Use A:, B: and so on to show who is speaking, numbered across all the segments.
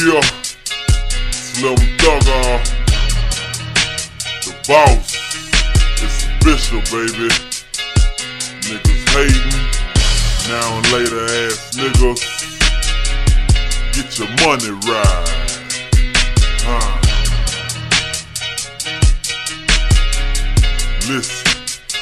A: Yeah, Slim Thugger, the boss. It's official, baby. Niggas hating, now and later ass niggas. Get your money right. Listen.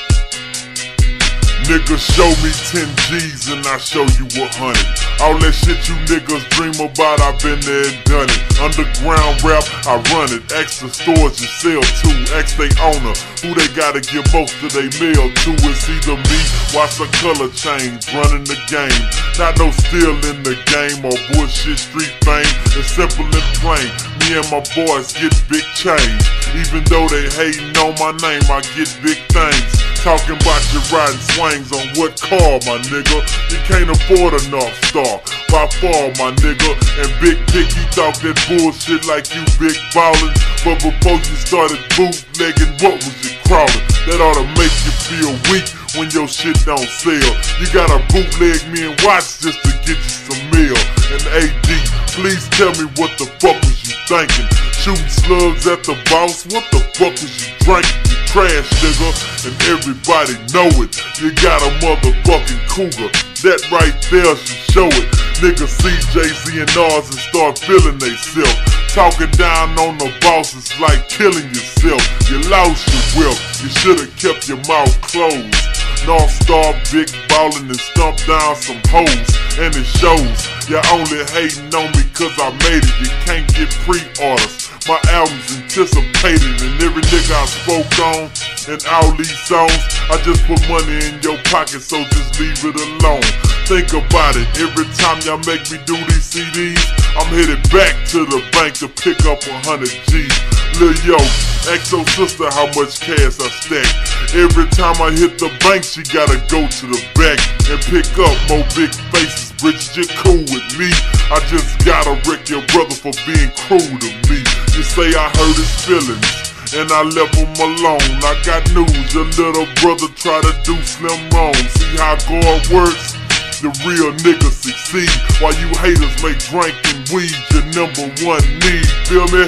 A: Niggas show me 10 G's and I show you 100. All that shit you niggas dream about, I been there and done it. Underground rap, I run it. Ask the stores you sell to. Ask they owner who they gotta give most of they mail to. It's either me, watch the color change, running the game. Not no steal in the game or bullshit street fame. It's simple and plain. Me and my boys get big change. Even though they hating on my name, I get big things. Talking about your riding swings on what car, my nigga. You can't afford a North Star, by far, my nigga. And Big Picky talk that bullshit like you big ballin'. But before you started bootlegging, what was you crawling? That oughta make you feel weak when your shit don't sell. You gotta bootleg me and watch just to get you some meal. And AD, please tell me what the fuck was you thinking? Shooting slugs at the boss, what the fuck was you drinking? You trash nigga, and everybody know it. You got a motherfucking cougar, that right there should show it. Niggas see Jay-Z and Nas and start feeling they self. Talking down on the boss is like killing yourself. You lost your wealth, you should've kept your mouth closed. North Star big ballin' and stomp down some hoes. And it shows, you're only hating on me cause I made it. You can't get pre-orders, my album's anticipated. And every nigga I spoke on in all these songs, I just put money in your pocket, so just leave it alone. Think about it, every time y'all make me do these CDs, I'm headed back to the bank to pick up 100 G's. Lil' yo, ask your sister how much cash I stack. Every time I hit the bank, she gotta go to the back and pick up more big faces. Bridget, you cool with me? I just gotta wreck your brother for being cruel to me. You say I hurt his feelings and I left him alone. I got news, your little brother try to do Slim wrong. See how God works? The real niggas succeed, while you haters make drinking weed your #1 need. Feel me?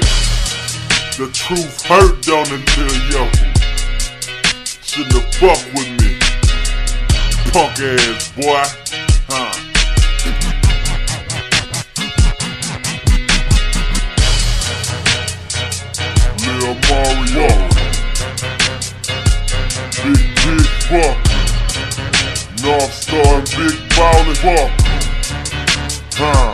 A: The truth hurt, don't it, Lil' yo? Shouldn't have fucked with me, punk ass boy. Lil Mario, big fuck, North Star and big ballin' fuck.